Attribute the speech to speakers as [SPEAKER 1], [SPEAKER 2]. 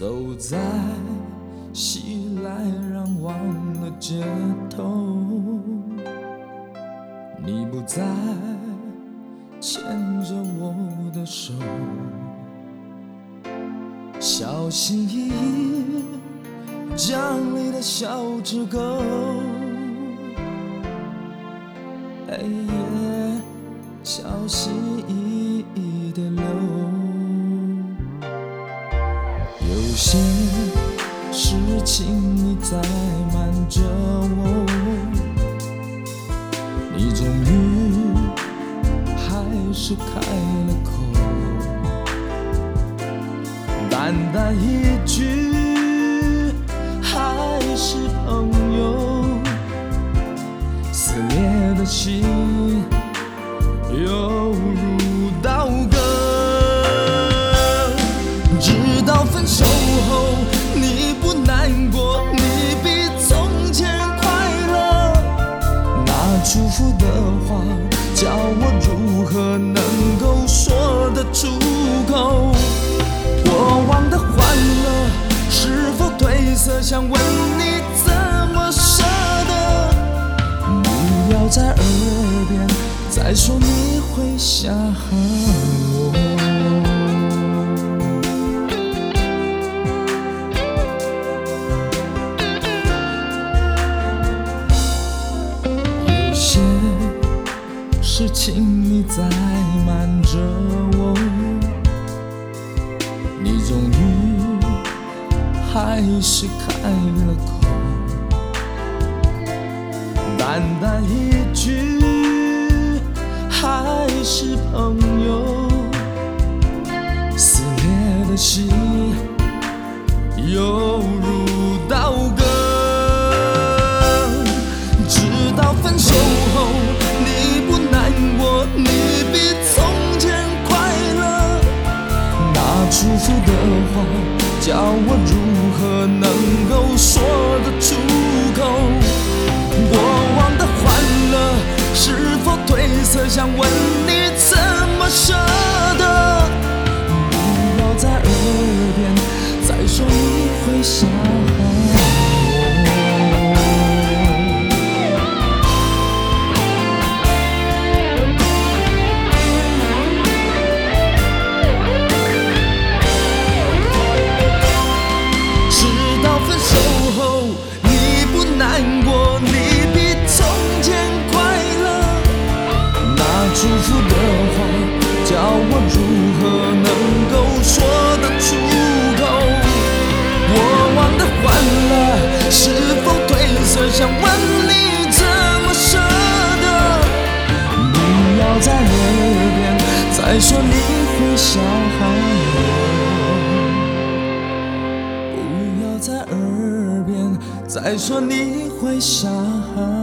[SPEAKER 1] 走在熙来攘往的街头，你不再牵着我的手，小心翼翼讲你的小指勾，小心翼翼地流。有些事情你在瞒着我，你终于还是开了口，淡淡一句还是朋友，撕裂的心犹如刀割。直到分手后你不难过，你比从前快乐，那祝福的话叫我如何能够说得出口？过往的欢乐是否褪色，想问你怎么舍得？不要在耳边再说你会想我。有些事情你在瞒着我，你终于还是开了口，淡淡一句还是朋友，撕裂的心犹如刀割。直到分手后你不难过，你比从前快乐，那祝福的话叫我如何能够说得出口？过往的欢乐是否褪色，想问你怎么舍得？不要在耳边再说你会想我。直到分手后你不难过，你比从前快乐，那祝福的话叫我如何能够说得出口？过往的欢乐是否褪色，想问你怎么舍得？不要在耳边再说你会想我，不要在耳边再说你会想我。